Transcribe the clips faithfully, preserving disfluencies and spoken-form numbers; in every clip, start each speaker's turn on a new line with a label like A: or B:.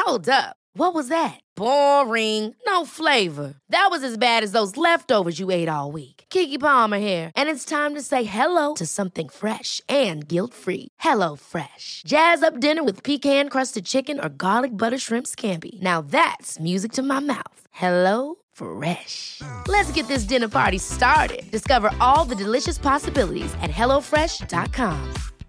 A: Hold up. What was that? Boring. No flavor. That was as bad as those leftovers you ate all week. Keke Palmer here, and it's time to say hello to something fresh and guilt-free. Hello Fresh. Jazz up dinner with pecan-crusted chicken or garlic butter shrimp scampi. Now that's music to my mouth. Hello Fresh. Let's get this dinner party started. Discover all the delicious possibilities at hello fresh dot com.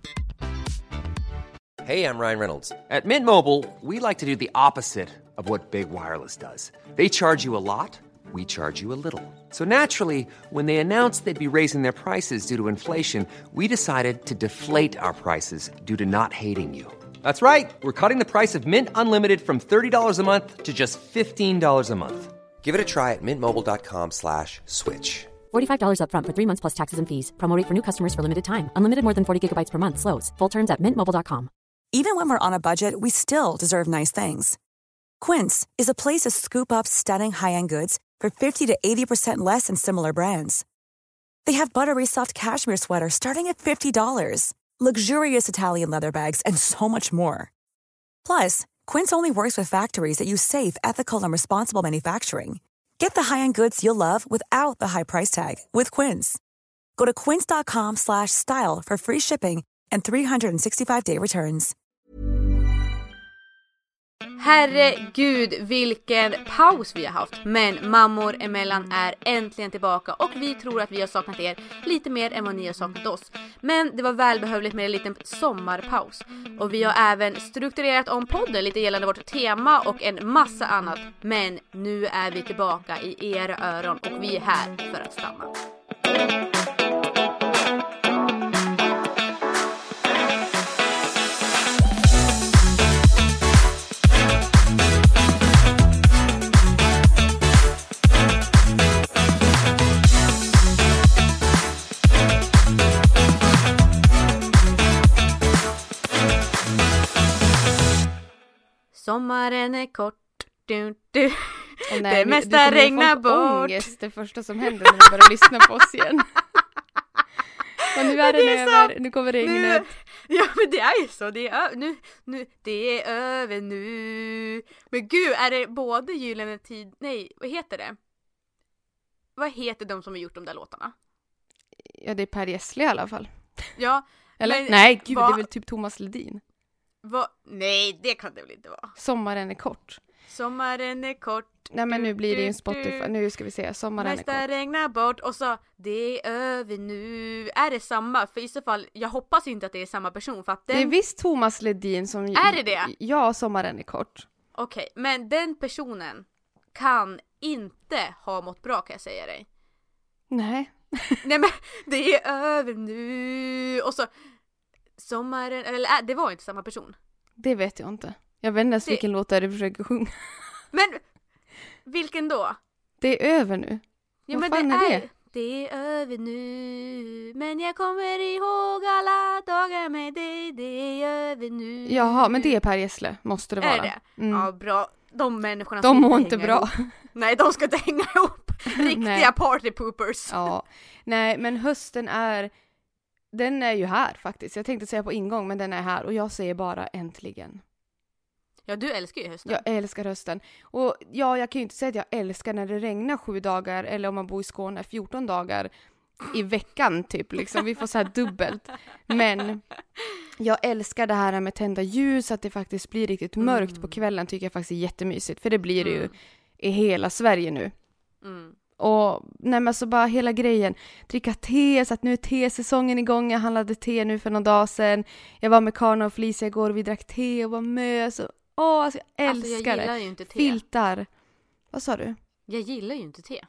B: Hey, I'm Ryan Reynolds. At Mint Mobile, we like to do the opposite of what Big Wireless does. They charge you a lot, we charge you a little. So naturally, when they announced they'd be raising their prices due to inflation, we decided to deflate our prices due to not hating you. That's right. We're cutting the price of Mint Unlimited from thirty dollars a month to just fifteen dollars a month. Give it a try at mintmobile.com slash switch.
C: forty-five dollars up front for three months plus taxes and fees. Promo rate for new customers for limited time. Unlimited more than forty gigabytes per month. Slows full terms at mint mobile dot com.
D: Even when we're on a budget, we still deserve nice things. Quince is a place to scoop up stunning high-end goods for fifty to eighty percent less than similar brands. They have buttery soft cashmere sweaters starting at fifty dollars, luxurious Italian leather bags, and so much more. Plus, Quince only works with factories that use safe, ethical, and responsible manufacturing. Get the high-end goods you'll love without the high price tag with Quince. Go to quince.com slash style for free shipping and three sixty-five day returns.
E: Herregud, vilken paus vi har haft. Men mammor emellan är äntligen tillbaka och vi tror att vi har saknat er lite mer än vad ni har saknat oss. Men det var välbehövligt med en liten sommarpaus. Och vi har även strukturerat om podden lite gällande vårt tema och en massa annat. Men nu är vi tillbaka i era öron och vi är här för att stanna. Sommaren är kort. Du, du.
F: Och nej,
E: det mesta regnar bort.
F: Ångest, det första som händer när du börjar lyssna på oss igen. Och nu är den över. Så, nu kommer regnet.
E: Nu, ja, men det är ju så. Det är, ö- nu, nu, det är över nu. Men gud, är det både Gyllene tid... Nej, vad heter det? Vad heter de som har gjort de där låtarna?
F: Ja, det är Per Gessle i alla fall.
E: Ja.
F: Eller?
E: Men,
F: nej, gud,
E: va,
F: det är väl typ Thomas Ledin.
E: Va, nej, det kan det väl inte vara.
F: Sommaren är kort.
E: Sommaren är kort.
F: Nej, men nu blir det ju en Spotify. Nu ska vi se. Sommaren
E: Nästa
F: är kort.
E: regnar bort. Och så, det är över nu. Är det samma? För i så fall, jag hoppas inte att det är samma person. För att den...
F: Det är visst Thomas Ledin som...
E: Är det det?
F: Ja, Sommaren är kort.
E: Okej, okay, men den personen kan inte ha mått bra, kan jag säga dig.
F: Nej.
E: Nej, men det är över nu. Och så, sommaren... Eller det var inte samma person.
F: Det vet jag inte. Jag vet inte ens det... vilken låt är det du försöker sjunga.
E: Men, vilken då?
F: Det är över nu.
E: Ja,
F: vad
E: men
F: fan
E: det
F: är
E: är
F: det?
E: Det är över nu. Men jag kommer ihåg alla dagar med dig. Det är över nu.
F: Jaha, men det är Per Gessle. Måste det vara.
E: Är det?
F: Mm.
E: Ja, bra. De människorna
F: de mår inte bra.
E: Ihop. Nej, de ska inte hänga ihop. Riktiga party poopers.
F: Ja. Nej, men hösten är... Den är ju här faktiskt. Jag tänkte säga på ingång, men den är här. Och jag säger bara äntligen.
E: Ja, du älskar ju hösten.
F: Jag älskar hösten. Och ja, jag kan ju inte säga att jag älskar när det regnar sju dagar. Eller om man bor i Skåne fjorton dagar i veckan typ. Liksom. Vi får så här dubbelt. Men jag älskar det här med tända ljus. Att det faktiskt blir riktigt mörkt mm. på kvällen tycker jag faktiskt är jättemysigt. För det blir det ju mm. i hela Sverige nu. Mm. Och nej, men så bara hela grejen. Dricka te, så att nu är tesäsongen igång. Jag handlade te nu för någon dag sedan. Jag var med Karna och Felicia igår och vi drack te och var mös. Och, åh, alltså jag älskar
E: alltså, jag gillar
F: det.
E: Ju inte te.
F: Filtar. Vad sa du?
E: Jag gillar ju inte te.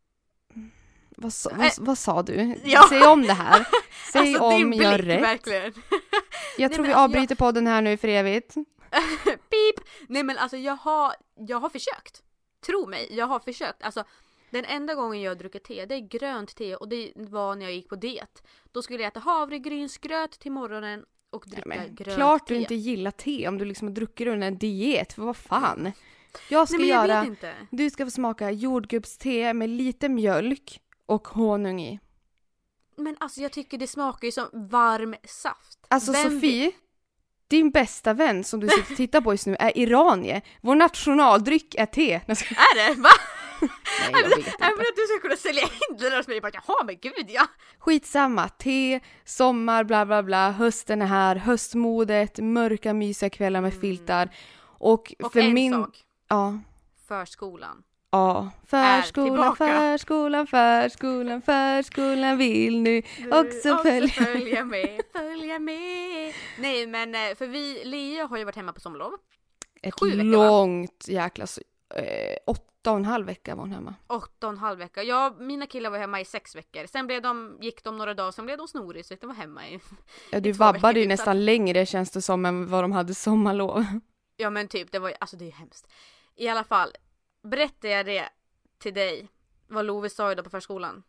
F: Vad, sa, vad, vad sa du?
E: Ja.
F: Säg om det här. Säg
E: alltså,
F: om,
E: blick,
F: gör rätt.
E: Verkligen.
F: Jag tror Nej, vi alltså, avbryter jag... podden här nu för evigt.
E: Pip! Nej, men alltså jag har, jag har försökt. Tro mig, jag har försökt. Alltså den enda gången jag druckit te, det är grönt te. Och det var när jag gick på diet. Då skulle jag äta havregrynsgröt till morgonen och dricka ja, grönt
F: klart
E: te.
F: Du inte gillar te om du liksom har druckit under en diet. För vad fan? Jag ska
E: Nej, men jag
F: göra...
E: vet inte.
F: Du ska få smaka jordgubbste med lite mjölk och honung i.
E: Men alltså jag tycker det smakar ju som varm saft.
F: Alltså
E: Vem
F: Sofie,
E: vet?
F: din bästa vän som du sitter och tittar på just nu är iranier. Vår nationaldryck är te.
E: Är det? Va?
F: Nej, jag vet inte.
E: Jag menar att du ska kunna sälja in det där och säga bara, jaha men gud ja.
F: Skitsamma, te, sommar, bla bla bla, hösten är här, höstmodet, mörka mysiga kvällar med filtar. Och,
E: Och
F: för
E: en
F: min...
E: sak,
F: Ja,
E: förskolan.
F: ja. Förskolan,
E: tillbaka.
F: förskolan, förskolan, förskolan vill nu också följa.
E: följa med, följa med. Nej men för vi, Lea har ju varit hemma på sommarlov.
F: Ett
E: Sju veckor, va?
F: långt jäkla... Eh, åtta och en halv vecka var hon hemma.
E: Åtta och en halv vecka. Ja, mina killar var hemma i sex veckor. Sen blev de, gick de några dagar, sen blev de snorig så de var hemma i...
F: Ja, du
E: i två
F: vabbade
E: veckor,
F: ju
E: så
F: nästan
E: att-
F: längre känns det som än vad de hade sommarlov.
E: Ja men typ, det var alltså det är hemskt. I alla fall, berättade jag det till dig, vad Love sa idag på förskolan?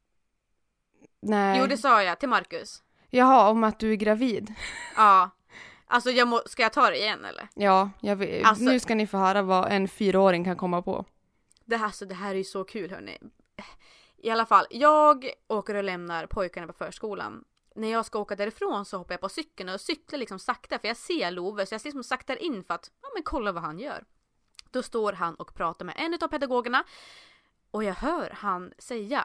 F: Nej.
E: Jo det sa jag till Marcus.
F: Jaha, om att du är gravid.
E: Ja. Alltså jag må, ska jag ta det igen eller?
F: Ja, jag vet.
E: Alltså-
F: Nu ska ni få höra vad en fyraåring kan komma på.
E: Det här, så det här är ju så kul hörni. I alla fall, jag åker och lämnar pojkarna på förskolan. När jag ska åka därifrån så hoppar jag på cykeln och cyklar liksom sakta för jag ser Love så jag liksom saktar in för att, ja men kolla vad han gör. Då står han och pratar med en av pedagogerna och jag hör han säga: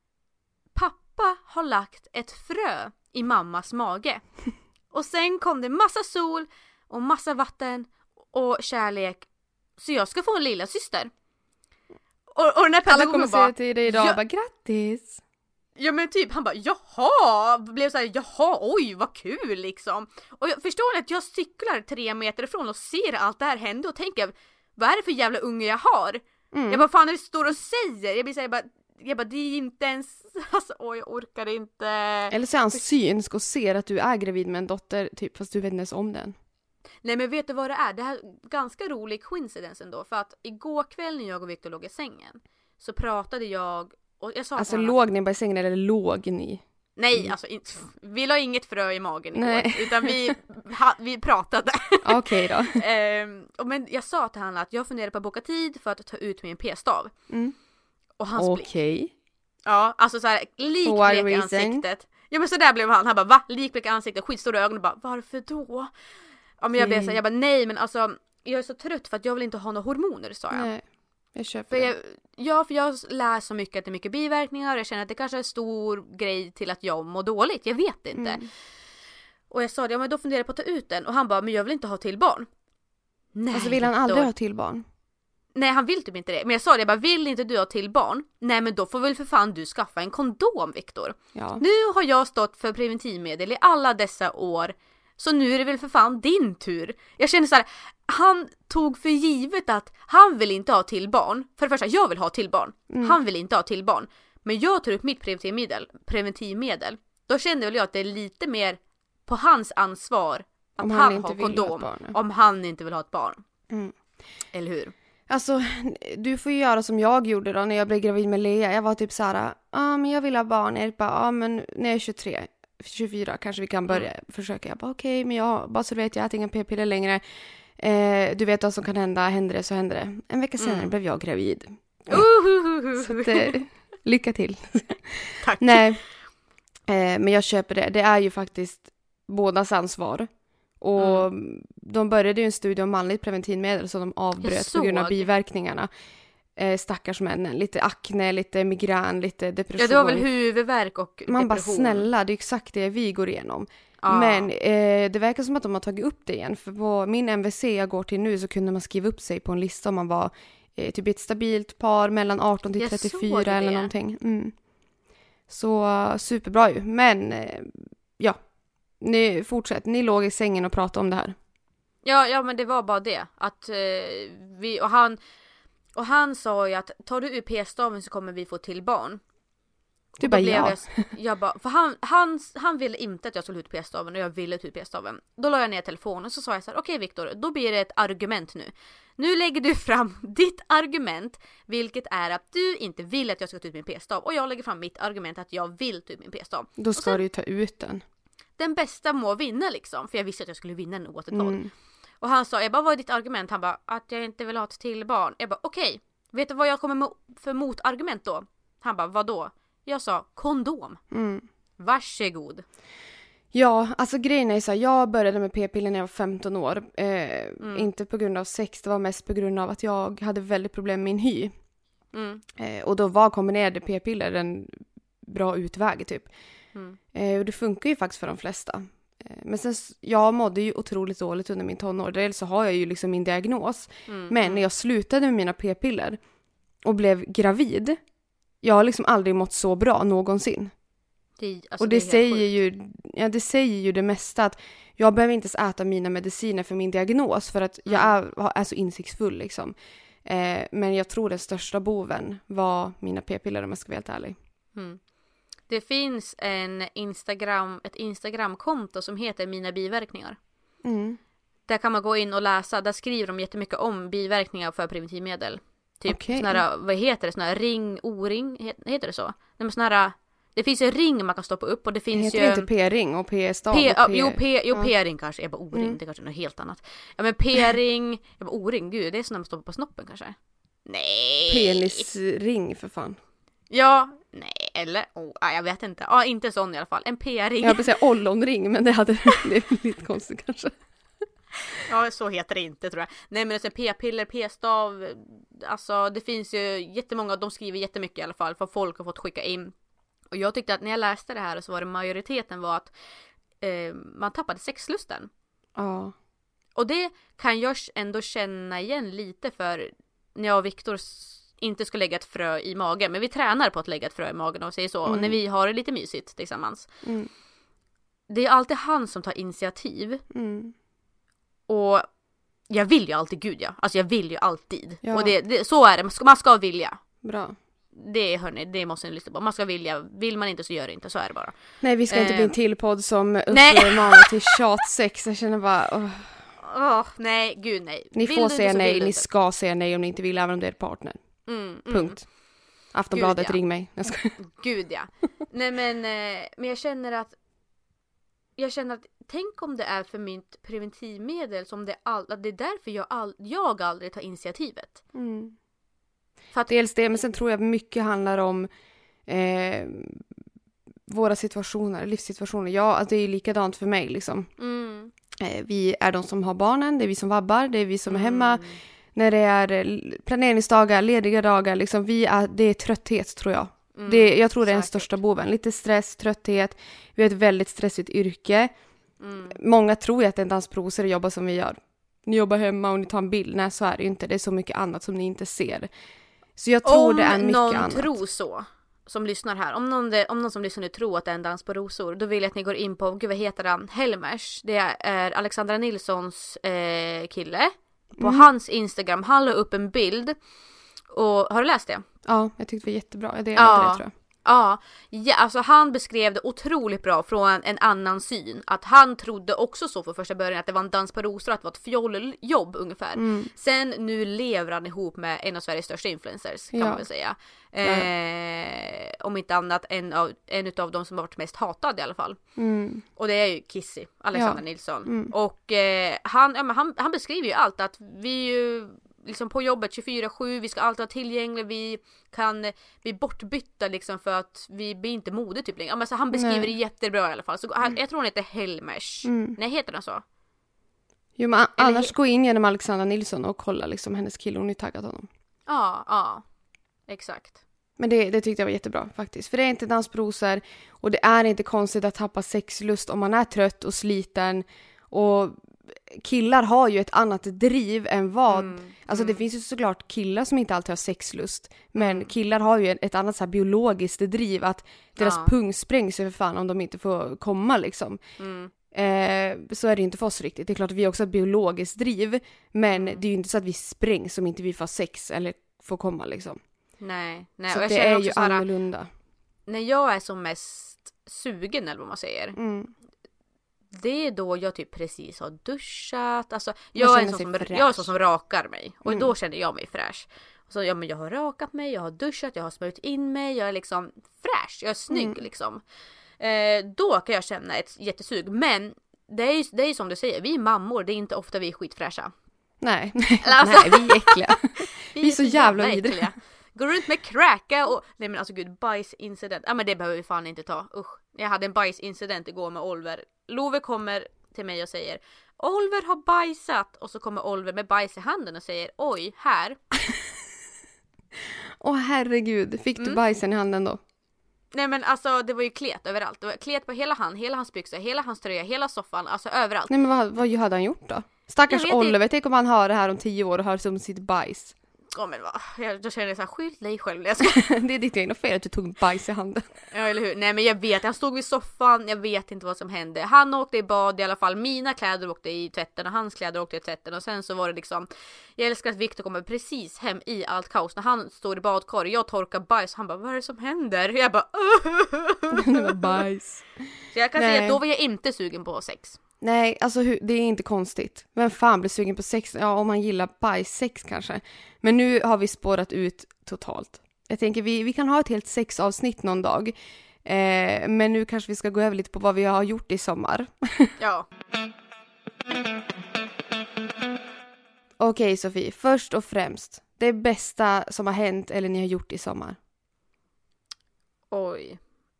E: pappa har lagt ett frö i mammas mage. Och sen kom det massa sol och massa vatten och kärlek så jag ska få en lilla syster. Och, och den här
F: Alla
E: pedagogen
F: kommer
E: bara,
F: säga till dig idag,
E: ja,
F: bara grattis.
E: ja men typ, han bara jaha, blev så här, jaha, oj vad kul liksom. Och jag förstår att jag cyklar tre meter ifrån och ser allt det här hända och tänker, vad är det för jävla unge jag har?
F: Mm.
E: Jag bara, fan det står och säger, jag blir så här, jag bara, jag bara, det är inte ens, alltså oj jag orkar inte.
F: Eller så är han synsk och ser att du är gravid med en dotter, typ, fast du vet inte ens om den.
E: Nej men vet du vad det är? Det här är ganska rolig coincidence ändå. För att igår kväll när jag och Victor låg i sängen så pratade jag och jag sa
F: Alltså
E: till honom
F: låg ni bara i sängen eller låg ni?
E: att, nej alltså inte, vi la inget frö i magen igår.
F: Nej.
E: Utan vi, ha, vi pratade.
F: Okej då.
E: ehm, och men jag sa till honom att jag funderar på att boka tid för att ta ut min p-stav.
F: Mm.
E: Och hans blick.
F: Okej.
E: Ja, alltså så här likblek i
F: reason?
E: ansiktet. Ja men så där blev han. Han bara, va? Likblek i ansiktet, skitstora ögon och bara, varför då? Ja men jag blev så här, jag bara, nej men alltså jag är så trött för att jag vill inte ha några hormoner, sa jag.
F: Nej, jag köper
E: För
F: det.
E: jag, ja, för jag läser så mycket att det är mycket biverkningar och jag känner att det kanske är en stor grej till att jag mår dåligt. Jag vet inte.
F: Mm.
E: Och jag sa det, ja men då funderar jag på att ta ut den. Och han bara, men jag vill inte ha till barn. Nej,
F: Alltså vill han
E: Victor.
F: aldrig ha till barn?
E: Nej, han vill typ inte det. Men jag sa det, jag bara, vill inte du ha till barn? Nej, men då får väl för fan du skaffa en kondom, Victor.
F: Ja.
E: Nu har jag stått för preventivmedel i alla dessa år. Så nu är det väl för fan din tur. Jag känner så här, han tog för givet att han vill inte ha till barn. För det första, jag vill ha till barn.
F: Mm.
E: Han vill inte ha till barn. Men jag tar upp mitt preventivmedel, preventivmedel. Då kände väl jag att det är lite mer på hans ansvar att
F: Om
E: han,
F: han inte
E: har
F: vill ha
E: kondom.
F: ett barn, ja.
E: Om han inte vill ha ett barn.
F: Mm.
E: Eller hur?
F: Alltså, du får ju göra som jag gjorde då när jag blev gravid med Lea. Jag var typ så här, ja ah, men jag vill ha barn. Jag bara, ja ah, men när jag är tjugotre, tjugofyra kanske vi kan börja mm. försöka. Jag bara, okej, okay, men jag, bara så vet jag äter inga p-piller längre. Eh, du vet vad som kan hända, händer det så händer det. En vecka senare mm. blev jag gravid.
E: Uh-huh.
F: Så att, eh, lycka till.
E: Tack.
F: Nej, eh, men jag köper det. Det är ju faktiskt bådas ansvar. Och mm. de började ju en studie om manligt preventivmedel som de avbröt på grund av biverkningarna. Eh, stackars männen. Lite akne, lite migrän, lite depression.
E: Ja, det var väl huvudvärk och
F: Man
E: depression.
F: bara, snälla, det är exakt det vi går igenom.
E: Ja.
F: Men eh, det verkar som att de har tagit upp det igen. För på min M V C jag går till nu så kunde man skriva upp sig på en lista om man var eh, typ ett stabilt par mellan arton till
E: Jag
F: trettiofyra
E: såg
F: eller
E: det.
F: någonting. Mm. Så superbra ju. Men eh, ja, ni fortsätt. Ni låg i sängen och pratade om det här.
E: Ja, ja men det var bara det. Att eh, vi, och han och han sa ju att tar du ur p-staven så kommer vi få till barn.
F: Du
E: Och
F: bara
E: då blev
F: ja.
E: Jag, jag bara, för han, han, han ville inte att jag skulle ut p-staven och jag ville ut p-staven. Då la jag ner telefonen och så sa jag så här: okej Victor, då blir det ett argument nu. Nu lägger du fram ditt argument, vilket är att du inte vill att jag ska ta ut min p-stav. Och jag lägger fram mitt argument att jag vill ta ut min p-stav.
F: Då ska
E: sen,
F: du ju ta ut den.
E: Den bästa må vinna liksom, för jag visste att jag skulle vinna oavsett vad.
F: Mm.
E: Och han sa, jag bara, vad är ditt argument? Han bara, att jag inte vill ha ett till barn. Jag bara, okej, okay. Vet du vad jag kommer med för motargument då? Han bara, vad då? Jag sa, kondom.
F: Mm.
E: Varsågod.
F: Ja, alltså grejen är så här, jag började med p-piller när jag var femton år. Eh, mm. Inte på grund av sex, det var mest på grund av att jag hade väldigt problem med min hy. Mm. Eh, och då var kombinerade p-piller en bra utväg typ. Mm. Eh, och det funkar ju faktiskt för de flesta. Eh, men sen, jag mådde ju otroligt dåligt under min tonår. Dels så har jag ju liksom min diagnos. Mm. Men när jag slutade med mina p-piller och blev gravid, jag har liksom aldrig mått så bra någonsin.
E: Det, alltså
F: och det,
E: det
F: säger ju, ja, det säger ju det mesta att jag behöver inte ens äta mina mediciner för min diagnos för att jag är, är så insiktsfull liksom. Eh, men jag tror den största boven var mina p-piller om jag ska vara helt ärlig.
E: Mm. Det finns en Instagram, ett Instagram-konto som heter Mina biverkningar. Mm. Där kan man gå in och läsa, där skriver de jättemycket om biverkningar för preventivmedel. Typ okay. såna här, vad heter det, såna här ring, o-ring, heter det så? Nej, men såna här, det finns en ring man kan stoppa upp och det finns
F: heter
E: ju...
F: Heter det inte p-ring och p-stav?
E: P,
F: och P...
E: Jo, P, jo ja. P-ring kanske är bara o-ring, mm. det kanske är något helt annat. Ja men p-ring, jag bara o-ring, gud det är såna man stoppar på snoppen kanske. Nej!
F: Penisring för fan.
E: Ja, nej, eller, oh, jag vet inte. Ja, inte sån i alla fall, en p-ring.
F: Jag vill säga ollonring, men det hade blivit lite konstigt kanske.
E: Ja, så heter det inte tror jag. Nej, men alltså p-piller, p-stav, alltså det finns ju jättemånga, de skriver jättemycket i alla fall, för folk har fått skicka in. Och jag tyckte att när jag läste det här så var det majoriteten var att eh, man tappade sexlusten. Ja. Och det kan jag ändå känna igen lite för när jag och Viktor inte ska lägga ett frö i magen. Men vi tränar på att lägga ett frö i magen och säger så. Mm. Och när vi har det lite mysigt tillsammans. Mm. Det är alltid han som tar initiativ. Mm. Och jag vill ju alltid, gud ja. Alltså jag vill ju alltid. Ja. Och det, det, så är det, man ska, man ska vilja.
F: Bra.
E: Det, hörni, det måste ni lyssna på. Man ska vilja, vill man inte så gör det inte, så är det bara.
F: Nej, vi ska inte eh. bli en till podd som uppmanar till tjatsex. Jag känner bara, åh.
E: Oh, nej, gud nej.
F: Ni vill får säga nej, ni ska säga nej om ni inte vill, även om det är partner. Mm, Punkt. Mm. Aftonbladet, gud, ja. Ring mig. Jag ska...
E: Gud ja. Nej men, eh, men jag känner att jag känner att tänk om det är för mitt preventivmedel som det all, att det är därför jag, all, jag aldrig tar initiativet. Mm.
F: För att, dels det, men sen tror jag mycket handlar om eh, våra situationer, livssituationer. Ja, alltså det är likadant för mig liksom. Mm. Eh, vi är de som har barnen, det är vi som vabbar, det är vi som är hemma. Mm. När det är planeringsdagar, lediga dagar, liksom vi är, det är trötthet tror jag. Mm, det, jag tror det är den största boven. Lite stress, trötthet. Vi har ett väldigt stressigt yrke. Mm. Många tror ju att en dansproser jobbar som vi gör. Ni jobbar hemma och ni tar en bild. Nej, så är det ju inte. Det är så mycket annat som ni inte ser. Så jag tror
E: om
F: det är mycket annat.
E: Om någon tror så, som lyssnar här. Om någon, om någon som lyssnar nu tror att det är en dans på rosor, då vill jag att ni går in på, gud vad heter han? Helmers. Det är Alexandra Nilssons eh, kille. På mm. hans Instagram, han la upp en bild. Och har du läst det?
F: Ja, jag tyckte det var jättebra. Jag delade ja. det tror jag.
E: Ja, ja, alltså han beskrev det otroligt bra från en annan syn. Att han trodde också så för första början att det var en dans på rosor, att det var ett fjoljobb ungefär. Mm. Sen nu lever han ihop med en av Sveriges största influencers kan ja. man väl säga. Eh, ja. Om inte annat en av, en av de som har varit mest hatad i alla fall. Mm. Och det är ju Kissy, Alexander ja. Nilsson. Mm. Och eh, han, ja, men han, han beskriver ju allt att vi ju liksom på jobbet tjugofyra sju, vi ska alltid vara tillgängliga, vi kan bli bortbytta liksom för att vi blir inte mode typ längre. Ja, men så han beskriver Nej. det jättebra i alla fall. Så han, jag tror han heter Helmers. Mm. Nej, heter han så?
F: Jo, men annars he- gå in genom Alexandra Nilsson och kolla liksom hennes kille, hon har taggat honom.
E: Ja, ja. Exakt.
F: Men det, det tyckte jag var jättebra faktiskt. För det är inte dansproser och det är inte konstigt att tappa sexlust om man är trött och sliten. Och killar har ju ett annat driv än vad... Mm, alltså mm. det finns ju såklart killar som inte alltid har sexlust. Men mm. killar har ju ett annat så här biologiskt driv att deras ja. pung sprängs för fan om de inte får komma liksom. Mm. Eh, så är det inte för oss riktigt. Det är klart att vi också har biologiskt driv. Men mm. det är ju inte så att vi sprängs om inte vi får sex eller får komma liksom.
E: Nej, nej.
F: Så
E: och jag
F: det är ju så här, annorlunda.
E: När jag är som mest sugen eller vad man säger. Mm. Det är då jag typ precis har duschat. Alltså, jag, jag, är en som, jag är sån som rakar mig. Och mm. då känner jag mig fräsch. Så, ja, men jag har rakat mig, jag har duschat, jag har smörjt in mig. Jag är liksom fräsch, jag är snygg mm. liksom. Eh, då kan jag känna ett jättesug. Men det är ju det är som du säger, vi är mammor, det är inte ofta vi är skitfräscha.
F: Nej, alltså, nej vi är äckliga. Vi är, vi är så, så jävla vidriga.
E: Går runt med kräka och... Nej men alltså gud, bajsincident. Ja men det behöver vi fan inte ta. Usch. Jag hade en bajsincident igår med Oliver. Love kommer till mig och säger Oliver har bajsat. Och så kommer Oliver med bajs i handen och säger oj, här.
F: Åh herregud, fick du
E: Mm.
F: bajsen i handen då?
E: Nej men alltså det var ju klet överallt. Det var klet på hela hand, hela hans byxor, hela hans tröja, hela soffan. Alltså överallt.
F: Nej men vad, vad hade han gjort då? Stackars
E: Jag vet
F: Oliver, tänk om han hör det här om tio år och hör som sitt bajs.
E: Ja men vad, jag, då känner jag såhär, skyll dig själv. Jag ska...
F: Det är ditt egna fel att du tog bajs i handen.
E: Ja eller hur, nej men jag vet, han stod vid soffan, jag vet inte vad som hände. Han åkte i bad i alla fall, mina kläder åkte i tvätten och hans kläder åkte i tvätten. Och sen så var det liksom, jag älskar att Victor kommer precis hem i allt kaos. När han står i badkar och jag torkar bajs, han bara, vad är det som händer? Jag bara,
F: Det var bajs.
E: så jag kan
F: Nej.
E: säga att då var jag inte sugen på sex.
F: Nej, alltså hur, det är inte konstigt. Vem fan blir sugen på sex? Ja, om man gillar bajssex kanske. Men nu har vi spårat ut totalt. Jag tänker vi, vi kan ha ett helt sexavsnitt någon dag. Eh, men nu kanske vi ska gå över lite på vad vi har gjort i sommar.
E: Ja.
F: Okej Sofie, först och främst. Det bästa som har hänt eller ni har gjort i sommar.
E: Oj.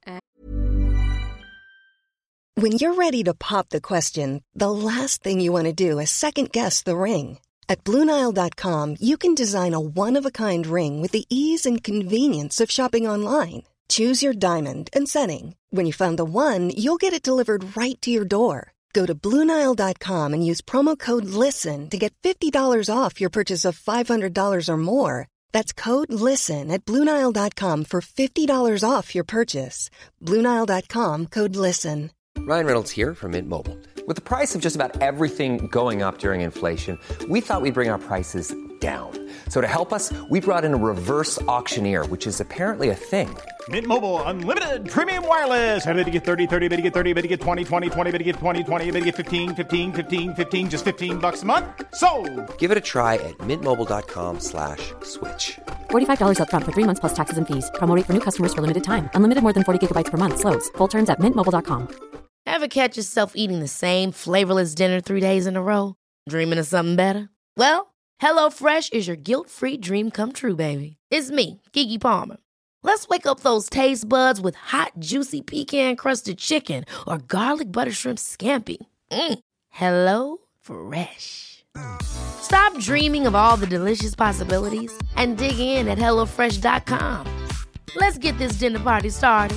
G: When you're ready to pop the question, the last thing you want to do is second-guess the ring. At Blue Nile dot com, you can design a one-of-a-kind ring with the ease and convenience of shopping online. Choose your diamond and setting. When you find the one, you'll get it delivered right to your door. Go to Blue Nile dot com and use promo code LISTEN to get fifty dollars off your purchase of five hundred dollars or more. That's code LISTEN at Blue Nile dot com for fifty dollars off your purchase. Blue Nile dot com, code LISTEN.
B: Ryan Reynolds here from Mint Mobile. With the price of just about everything going up during inflation, we thought we'd bring our prices down. So to help us, we brought in a reverse auctioneer, which is apparently a thing.
H: Mint Mobile Unlimited Premium Wireless. How to get thirty, thirty, how to get thirty, how to get twenty, twenty, twenty, how to get twenty, twenty, how to get fifteen, fifteen, fifteen, fifteen, just fifteen bucks a month? Sold!
B: Give it a try at mintmobile.com slash switch.
C: forty-five dollars up front for three months plus taxes and fees. Promo rate for new customers for limited time. Unlimited more than forty gigabytes per month. Slows full terms at mint mobile dot com.
A: Ever catch yourself eating the same flavorless dinner three days in a row? Dreaming of something better? Well, HelloFresh is your guilt-free dream come true, baby. It's me, Keke Palmer. Let's wake up those taste buds with hot, juicy pecan-crusted chicken or garlic butter shrimp scampi. Mm. Hello Fresh. Stop dreaming of all the delicious possibilities and dig in at hello fresh dot com. Let's get this dinner party started.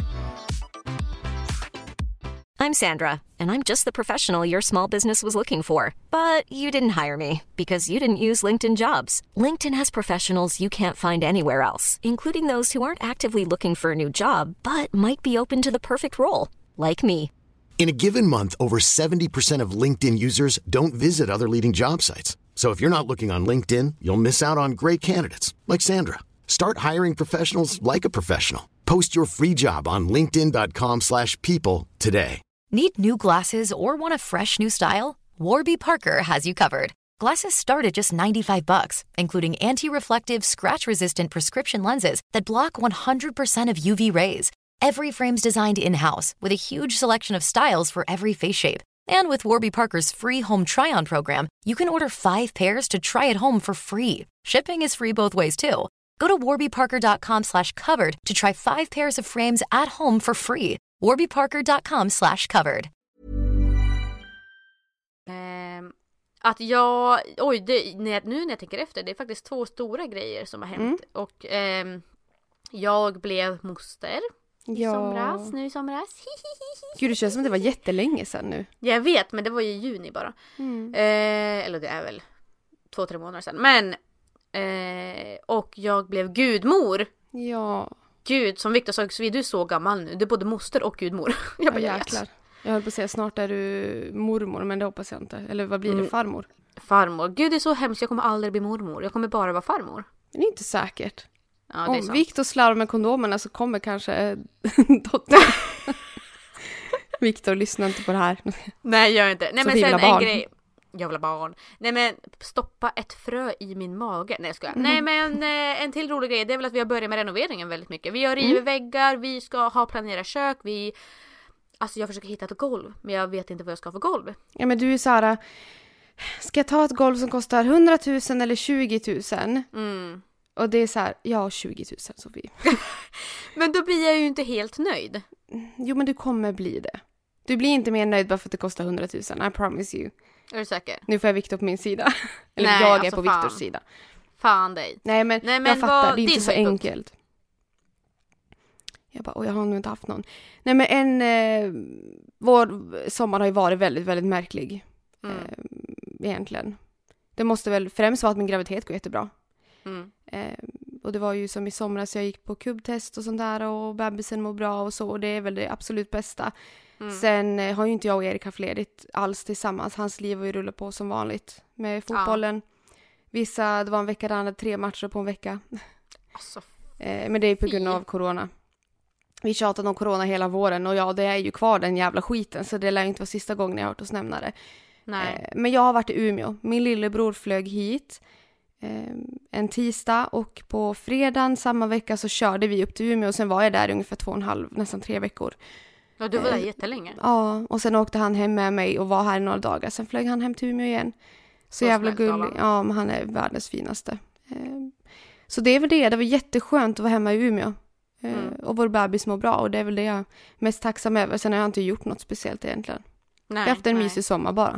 I: I'm Sandra, and I'm just the professional your small business was looking for. But you didn't hire me because you didn't use LinkedIn Jobs. LinkedIn has professionals you can't find anywhere else, including those who aren't actively looking for a new job, but might be open to the perfect role, like me.
J: In a given month, over seventy percent of LinkedIn users don't visit other leading job sites. So if you're not looking on LinkedIn, you'll miss out on great candidates like Sandra. Start hiring professionals like a professional. Post your free job on linkedin dot com slash people today.
K: Need new glasses or want a fresh new style? Warby Parker has you covered. Glasses start at just ninety-five bucks, including anti-reflective, scratch-resistant prescription lenses that block one hundred percent of U V rays. Every frame's designed in-house with a huge selection of styles for every face shape. And with Warby Parker's free home try-on program, you can order five pairs to try at home for free. Shipping is free both ways, too. Go to warby parker dot com slash covered to try five pairs of frames at home for free. warby parker dot com slash covered.
E: Um, att jag, oj, det, när, nu när jag tänker efter, det är faktiskt två stora grejer som har hänt. Mm. Och um, jag blev moster i
F: ja.
E: somras, nu i somras.
F: Gud, det känns som det var jättelänge sedan nu.
E: Jag vet, men det var ju i juni bara. Mm. Eh, eller det är väl två, tre månader sedan. Men, eh, och jag blev gudmor.
F: Ja.
E: Gud, som Victor sa, så är du så gammal nu. Du är både moster och gudmor. Jag bara,
F: ja, jäklar. Jag höll på att säga, snart är du mormor, men det hoppas jag inte. Eller vad blir det,
E: mm. farmor? Farmor. Gud, det är så hemskt. Jag kommer aldrig bli mormor. Jag kommer bara vara farmor.
F: Det är inte säkert.
E: Ja, det är
F: om
E: sant.
F: Victor slarvar med kondomerna så kommer kanske dotter. Victor, lyssna inte på det här.
E: Nej, gör inte. Nej,
F: så
E: men sen
F: barn.
E: en grej. Jag vill ha barn. Nej, men stoppa ett frö i min mage. Nej, jag skojar. Mm. Nej, men eh, en till rolig grej, det är väl att vi har börjat med renoveringen väldigt mycket. Vi har rivit mm. väggar, vi ska ha planerat kök, vi... Alltså jag försöker hitta ett golv, men jag vet inte vad jag ska ha för golv.
F: Ja, men du är Sara, ska jag ta ett golv som kostar hundratusen eller tjugotusen?
E: Mm.
F: Och det är så här, ja tjugo tusen Sofie.
E: Men då blir jag ju inte helt nöjd.
F: Jo men du kommer bli det. Du blir inte mer nöjd bara för att det kostar hundra tusen, I promise you.
E: Är du säker?
F: Nu får jag Victor på min sida. Eller
E: Nej,
F: jag är
E: alltså
F: på
E: fan.
F: Victors sida.
E: Fan dig.
F: Nej men,
E: Nej, men
F: jag fattar,
E: vad-
F: det är inte
E: din
F: så
E: höjdpunkt.
F: enkelt. Jag bara, och jag har nog inte haft någon. Nej men en, eh, vår sommar har ju varit väldigt, väldigt märklig.
E: Mm.
F: Eh, egentligen. Det måste väl främst vara att min graviditet går jättebra.
E: Mm.
F: Eh, och det var ju som i somras, jag gick på kubbtest och sånt där och bebisen mår bra och så. Och det är väl det absolut bästa.
E: Mm.
F: Sen eh, har ju inte jag och Erik haft ledigt alls tillsammans. Hans liv har ju rullat på som vanligt med fotbollen. Vissa, det var en vecka där han hade tre matcher på en vecka.
E: Alltså,
F: Eh, men det är på grund av corona. Vi tjatade om corona hela våren och ja, det är ju kvar den jävla skiten. Så det lär ju inte vara sista gången jag har hört oss nämna det.
E: nej.
F: Eh, men jag har varit i Umeå. Min lillebror flög hit eh, en tisdag och på fredagen samma vecka så körde vi upp till Umeå och sen var jag där ungefär två och en halv, nästan tre veckor.
E: Ja, du var där
F: eh,
E: jättelänge.
F: Ja, och sen åkte han hem med mig och var här i några dagar. Sen flög han hem till Umeå igen. Så,
E: Så
F: jävla
E: snällt av
F: gullig.
E: honom.
F: Ja, men han är världens finaste. Eh, så det är väl det. Det var jätteskönt att vara hemma i Umeå. Eh,
E: Mm.
F: och vår bebis mår bra och det är väl det jag är mest tacksam över. Sen har jag inte gjort något speciellt egentligen.
E: Nej,
F: jag har haft en
E: nej.
F: mysig sommar bara.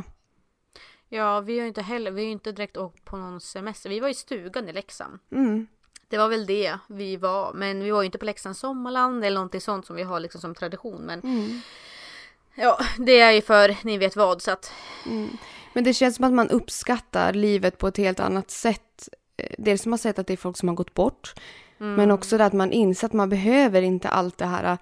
E: Ja, vi har ju inte heller, vi har ju inte direkt åkt på någon semester. Vi var i stugan i Leksand.
F: Mm.
E: Det var väl det vi var. Men vi var ju inte på Leksands sommarland eller någonting sånt som vi har liksom som tradition. Men
F: Mm.
E: ja, det är ju för ni vet vad. Så att,
F: Mm. Men det känns som att man uppskattar livet på ett helt annat sätt. Eh, Dels som man sett att det är folk som har gått bort.
E: mm,
F: Men också det att man inser att man behöver inte allt det här äh,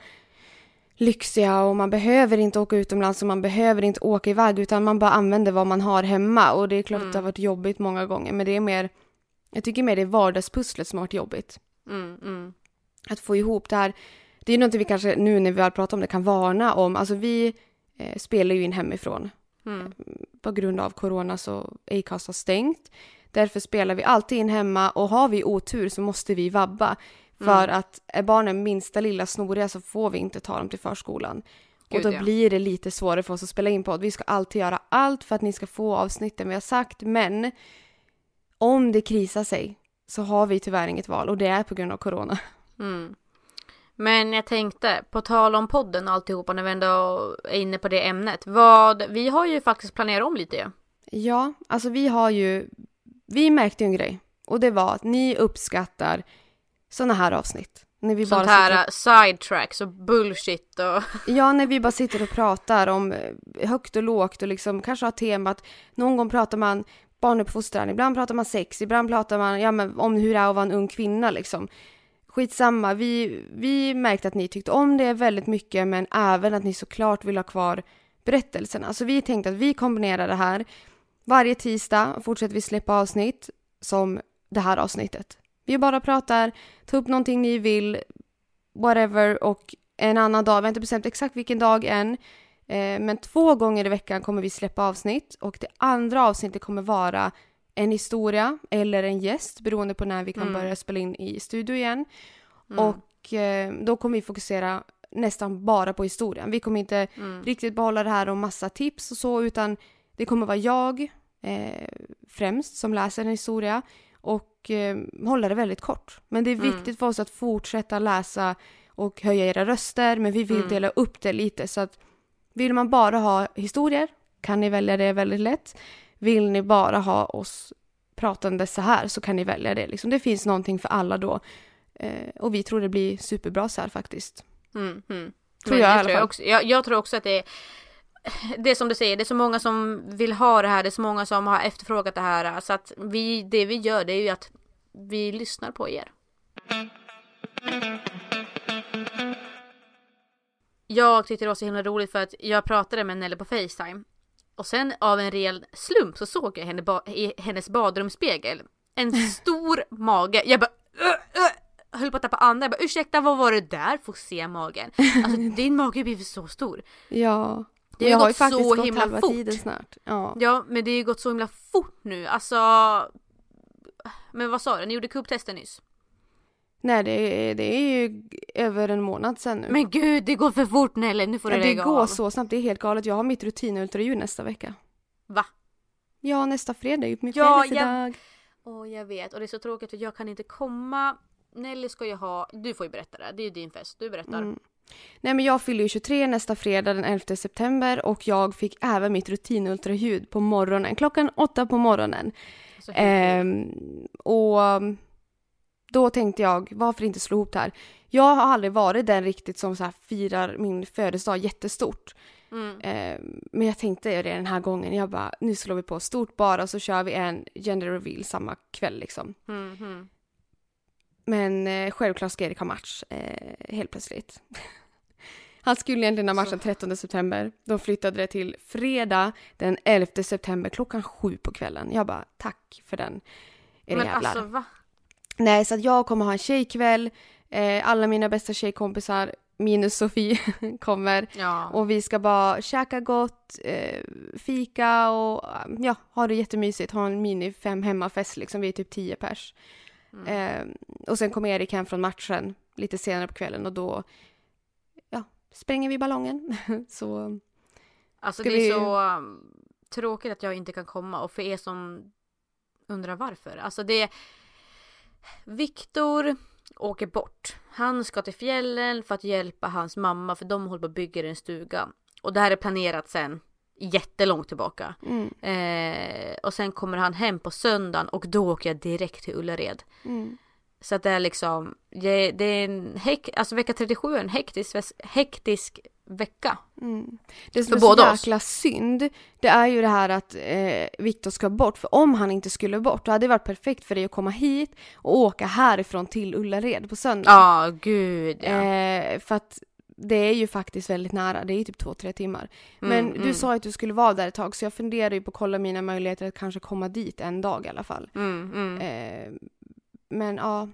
F: lyxiga och man behöver inte åka utomlands och man behöver inte åka iväg utan man bara använder vad man har hemma. Och det är klart
E: Mm.
F: att det har varit jobbigt många gånger men det är mer, jag tycker mer det är vardagspusslet som har varit jobbigt.
E: mm, mm,
F: Att få ihop det här, det är något vi kanske nu när vi väl pratar om det kan varna om. Alltså vi eh, spelar ju in hemifrån.
E: mm.
F: På grund av corona så Acast har stängt. Därför spelar vi alltid in hemma och har vi otur så måste vi vabba. För
E: Mm.
F: att är barnen minsta lilla snoriga så får vi inte ta dem till förskolan.
E: Gud,
F: och då
E: ja.
F: blir det lite svårare för oss att spela in podd. Vi ska alltid göra allt för att ni ska få avsnitten vi har sagt. Men om det krisar sig så har vi tyvärr inget val och det är på grund av corona.
E: Mm. Men jag tänkte, på tal om podden och alltihopa när vi ändå är inne på det ämnet. Vad, vi har ju faktiskt planerat om lite.
F: Ja, alltså vi har ju, vi märkte ju en grej. Och det var att ni uppskattar såna här avsnitt. När vi
E: Sånt
F: bara
E: här
F: sitter,
E: sidetracks och bullshit och...
F: ja, när vi bara sitter och pratar om eh, högt och lågt och liksom kanske har temat. Någon gång pratar man barnuppfostran, ibland pratar man sex, ibland pratar man ja, men om hur det är att vara en ung kvinna liksom. Skitsamma, vi, vi märkte att ni tyckte om det väldigt mycket men även att ni såklart vill ha kvar berättelserna. Så vi tänkte att vi kombinerar det här. Varje tisdag fortsätter vi släppa avsnitt som det här avsnittet. Vi bara pratar, ta upp någonting ni vill, whatever, och en annan dag, vi har inte bestämt exakt vilken dag än, eh, men två gånger i veckan kommer vi släppa avsnitt och det andra avsnittet kommer vara en historia eller en gäst beroende på när vi kan
E: Mm.
F: börja spela in i studio igen.
E: Mm.
F: Och eh, då kommer vi fokusera nästan bara på historien. Vi kommer inte
E: Mm.
F: riktigt behålla det här om massa tips och så, utan det kommer vara jag eh, främst som läser en historia och eh, hålla det väldigt kort. Men det är
E: Mm.
F: viktigt för oss att fortsätta läsa och höja era röster, men vi vill
E: Mm.
F: dela upp det lite så att vill man bara ha historier kan ni välja det väldigt lätt. Vill ni bara ha oss pratande så här så kan ni välja det. Liksom, det finns någonting för alla då. Eh, och vi tror det blir superbra så här faktiskt.
E: Mm, mm.
F: Tror
E: Men
F: jag i
E: det
F: alla
E: tror jag,
F: fall.
E: också. Jag, jag tror också att det är det är som du säger, det är så många som vill ha det här, det är så många som har efterfrågat det här, så att vi, det vi gör det är ju att vi lyssnar på er. Jag tyckte det var så himla roligt för att jag pratade med Nelly på FaceTime och sen av en rejäl slump så såg jag henne ba- i hennes badrumsspegel en stor mage. Jag bara uh, uh, höll på att tappa andan. Jag bara, ursäkta, vad var det där? Får se magen. Alltså din mage har blivit så stor.
F: Ja,
E: Det har
F: jag
E: gått
F: har ju faktiskt
E: så
F: gått
E: himla
F: halva
E: fort.
F: tiden snart. Ja.
E: Ja, men det har ju gått så himla fort nu. Alltså, men vad sa du? Ni gjorde kubbtesten nyss.
F: Nej, det är, det är ju över en månad sedan nu.
E: Men gud, det går för fort Nelly. Nu får du
F: ja, det
E: lägga
F: går
E: av.
F: så snabbt, det är helt galet. Jag har mitt rutinultraljud nästa vecka.
E: Va?
F: Ja, nästa fredag är ju min
E: Ja,
F: födelsedag.
E: Och jag vet. Och det är så tråkigt för jag kan inte komma. Nelly ska ju ha... Du får ju berätta det. Det är ju din fest. Du berättar.
F: Mm. Nej, men jag fyller ju tjugotre nästa fredag den elfte september. Och jag fick även mitt rutinultraljud på morgonen. Klockan åtta på morgonen.
E: Alltså,
F: ehm, och då tänkte jag, varför inte slå ihop det här? Jag har aldrig varit den riktigt som så här firar min födelsedag jättestort.
E: Mm.
F: Ehm, men jag tänkte det den här gången. Jag bara, nu slår vi på stort bara. Och så kör vi en gender reveal samma kväll liksom.
E: Mm, mm.
F: Men eh, självklart ska Erik ha match. Eh, helt plötsligt. Han skulle egentligen ha match den trettonde september. De flyttade det till fredag den elfte september klockan sju på kvällen. Jag bara, tack för den. Är
E: Men
F: jävlar.
E: alltså va?
F: Nej, så att jag kommer ha en tjejkväll. Eh, alla mina bästa tjejkompisar minus Sofie kommer.
E: Ja. Och
F: Och vi ska bara käka gott, eh, fika och ja, ha det jättemysigt. Ha en mini fem hemmafest liksom. Vi är typ tio pers.
E: Mm.
F: Eh, och sen kommer Erik hem från matchen lite senare på kvällen och då ja, spränger vi ballongen. Så
E: Alltså
F: ska
E: det är
F: vi-
E: så um, tråkigt att jag inte kan komma. Och för er som undrar varför. Alltså det... Viktor åker bort. Han ska till fjällen för att hjälpa hans mamma. För de håller på att bygga en stuga. Och det här är planerat sen jättelångt tillbaka.
F: mm,
E: Eh, och sen kommer han hem på söndagen. Och då åker jag direkt till Ullared.
F: mm.
E: Så att det är liksom... Det, det är en hek, alltså vecka trettiosju är en hektisk, hektisk vecka.
F: Mm. Det som
E: För
F: är så
E: båda oss.
F: jäkla synd, det är ju det här att eh, Viktor ska bort. För om han inte skulle bort, då hade det varit perfekt för dig att komma hit och åka härifrån till Ullared på söndag.
E: Ja, gud. Ja.
F: Eh, för att det är ju faktiskt väldigt nära, det är ju typ två, tre timmar. Men
E: Mm,
F: du
E: mm.
F: sa att du skulle vara där ett tag, så jag funderar ju på att kolla mina möjligheter att kanske komma dit en dag i alla fall.
E: Mm, mm.
F: Eh, men ja,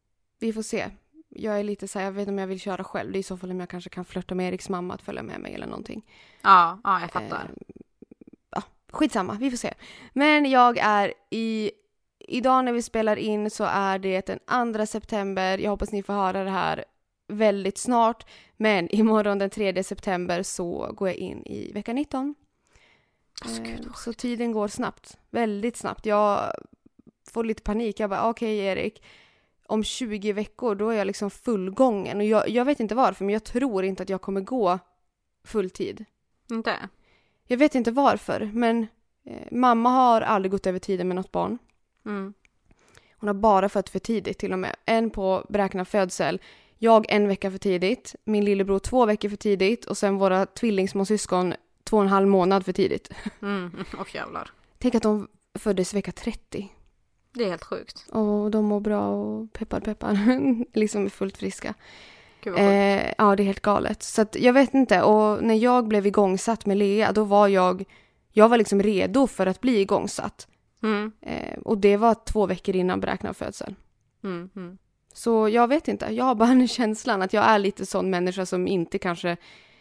F: vi får se. Jag är lite så här, jag vet inte om jag vill köra själv. Det är i så fall om jag kanske kan flirta med Eriks mamma att följa med mig eller någonting.
E: Ja, ja, jag fattar.
F: Eh, ja, skitsamma, vi får se. Men jag är i... Idag när vi spelar in så är det den andra september. Jag hoppas ni får höra det här väldigt snart. Men imorgon den tredje september så går jag in i vecka nitton.
E: Alltså, gud,
F: Eh,
E: vad
F: så tiden går snabbt. Väldigt snabbt. Jag får lite panik. Jag bara, okej Erik. Om tjugo veckor då är jag liksom fullgången. Och jag, jag vet inte varför, men jag tror inte att jag kommer gå fulltid.
E: Inte?
F: Jag vet inte varför, men eh, mamma har aldrig gått över tiden med något barn.
E: Mm.
F: Hon har bara fött för tidigt till och med. En på beräknad födsel. Jag en vecka för tidigt. Min lillebror två veckor för tidigt. Och sen våra tvillingsmåsyskon två och en halv månad för tidigt.
E: Mm. Och jävlar.
F: Tänk att de föddes vecka trettio.
E: Det är helt sjukt.
F: Och de mår bra och peppar peppar. liksom är fullt friska.
E: Gud vad sjukt.
F: Eh, ja, det är helt galet. Så att jag vet inte. Och när jag blev igångsatt med Lea, då var jag... Jag var liksom redo för att bli igångsatt.
E: Mm.
F: Eh, och det var två veckor innan beräknad födsel.
E: Mm. Mm.
F: Så jag vet inte. Jag har bara en känslan att jag är lite sån människa som inte kanske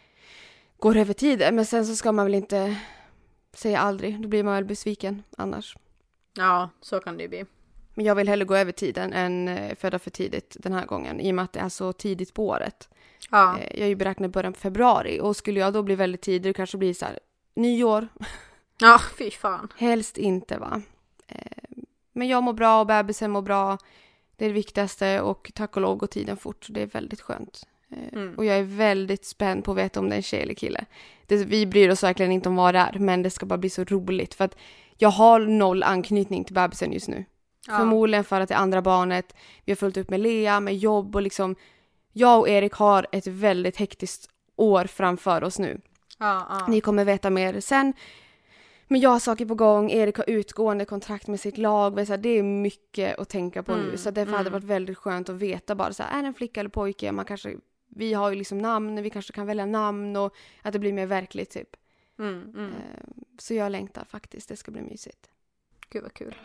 F: går över tiden. Men sen så ska man väl inte säga aldrig. Då blir man väl besviken annars.
E: Ja, så kan det ju bli.
F: Men jag vill hellre gå över tiden än eh, föda för tidigt den här gången. I och med att det är så tidigt på året.
E: Ja.
F: Eh, jag är ju beräknad början på februari. Och skulle jag då bli väldigt tidig, det kanske blir så här nyår.
E: Ja, fy fan.
F: Helst inte va. Eh, men jag mår bra och bebisen mår bra. Det är det viktigaste och tack och lov går tiden fort. Det är väldigt skönt. Eh,
E: Mm.
F: Och jag är väldigt spänd på att veta om det är en tjej eller kille. Det, vi bryr oss verkligen inte om vad det är. Men det ska bara bli så roligt. För att jag har noll anknytning till bebisen just nu.
E: Ja.
F: Förmodligen för att det är andra barnet. Vi har följt upp med Lea, med jobb och liksom. Jag och Erik har ett väldigt hektiskt år framför oss nu.
E: Ja, ja.
F: Ni kommer veta mer sen. Men jag har saker på gång. Erik har utgående kontrakt med sitt lag. Så här, det är mycket att tänka på
E: Mm,
F: nu. Så därför hade det
E: mm.
F: varit väldigt skönt att veta bara så här, är det en flicka eller pojke? Man kanske, vi har ju liksom namn. Vi kanske kan välja namn och att det blir mer verkligt typ.
E: Mm, mm.
F: Eh, Så jag längtar faktiskt. Det ska bli mysigt.
E: Gud vad kul.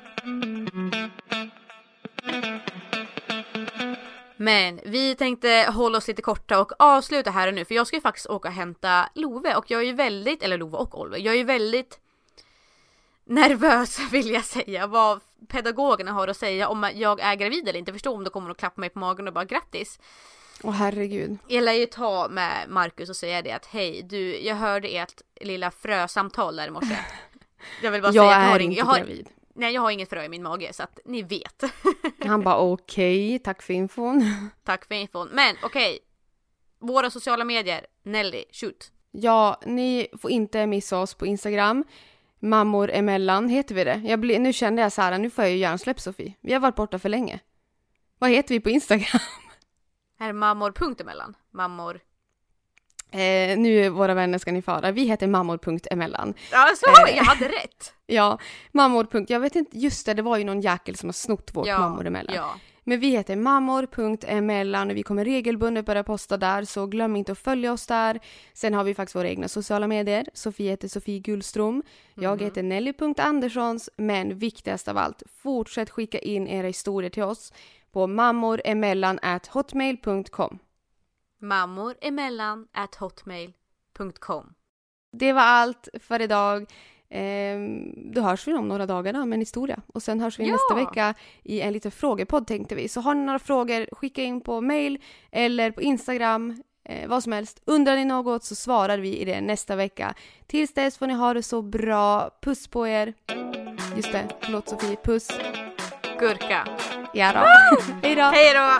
E: Men vi tänkte hålla oss lite korta och avsluta här och nu. För jag ska ju faktiskt åka och hämta Love. Och jag är ju väldigt, eller Love och Oliver. Jag är ju väldigt nervös vill jag säga. Vad pedagogerna har att säga om jag är gravid eller inte. Förstå om de kommer att klappa mig på magen och bara grattis.
F: Åh herregud.
E: Jag lär ju ta med Marcus och säga det att hej du, jag hörde ert lilla frösamtal där i morse. Jag vill bara
F: Jag
E: säga att jag
F: är
E: har
F: inte
E: ing- jag har,
F: gravid.
E: Nej, jag har inget frö i min mage så att ni vet.
F: Han bara okej, okay, tack för infon.
E: Tack för infon. Men okej, okay. Våra sociala medier, Nelly, shoot.
F: Ja, ni får inte missa oss på Instagram. Mammor emellan heter vi det. Jag blir, nu kände jag så här, nu får jag ju hjärnsläpp Sofie. Vi har varit borta för länge. Vad heter vi på Instagram?
E: Är mammor punkt emellan? Mammor...
F: Eh, nu våra vänner ska ni fara. Vi heter mammor.emellan.
E: Ja, så eh, jag hade rätt.
F: Ja, mammor. Jag vet inte, just det, det var ju någon jäkel som har snott vårt ja, mammor emellan. Ja. Men vi heter mammor.emellan och vi kommer regelbundet börja posta där, så glöm inte att följa oss där. Sen har vi faktiskt våra egna sociala medier. Sofie heter Sofie Gullström. Jag mm. heter Nelly.Anderssons, men viktigast av allt, fortsätt skicka in era historier till oss på mammoremellan at hotmail punkt com.
E: mammoremellan at hotmail punkt com.
F: Det var allt för idag. Ehm, då hörs vi om några dagar då med en historia. Och sen hörs vi ja. nästa vecka i en liten frågepodd tänkte vi. Så har ni några frågor, skicka in på mail eller på Instagram. Eh, vad som helst. Undrar ni något så svarar vi i det nästa vecka. Tills dess får ni ha det så bra. Puss på er. Just det, förlåt Sofie. Puss.
E: Gurka.
F: Ja då. Hej då.
E: Hej då.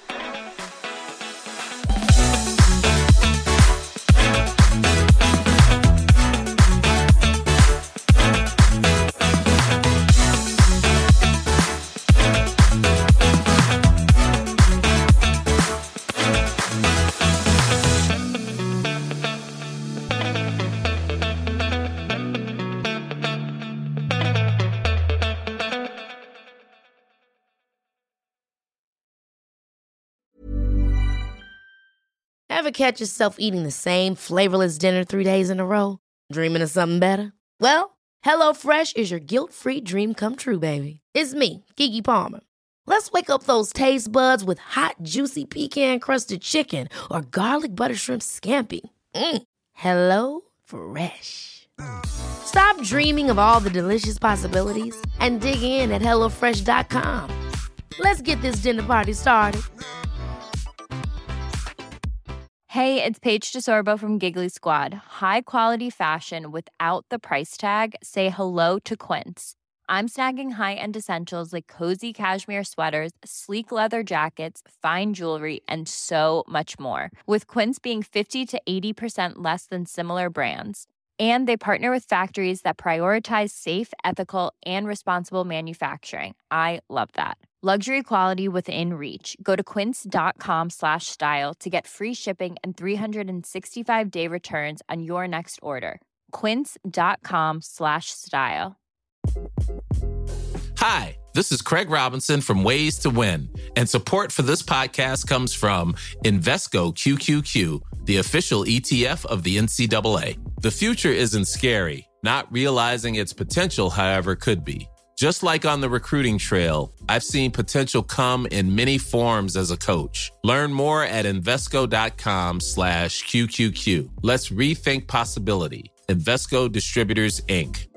A: Ever catch yourself eating the same flavorless dinner three days in a row? Dreaming of something better? Well, HelloFresh is your guilt-free dream come true, baby. It's me, Keke Palmer. Let's wake up those taste buds with hot, juicy pecan-crusted chicken or garlic butter shrimp scampi. Mm. Hello Fresh. Stop dreaming of all the delicious possibilities and dig in at hello fresh dot com. Let's get this dinner party started.
L: Hey, it's Paige DeSorbo from Giggly Squad. High quality fashion without the price tag. Say hello to Quince. I'm snagging high-end essentials like cozy cashmere sweaters, sleek leather jackets, fine jewelry, and so much more. With Quince being fifty to eighty percent less than similar brands. And they partner with factories that prioritize safe, ethical, and responsible manufacturing. I love that. Luxury quality within reach. Go to quince.com slash style to get free shipping and three sixty-five day returns on your next order. Quince.com slash style.
M: Hi, this is Craig Robinson from Ways to Win, and support for this podcast comes from Invesco Q Q Q, the official E T F of the N C double A. The future isn't scary. Not realizing its potential, however, could be. Just like on the recruiting trail, I've seen potential come in many forms as a coach. Learn more at Invesco.com slash QQQ. Let's rethink possibility. Invesco Distributors, Incorporated.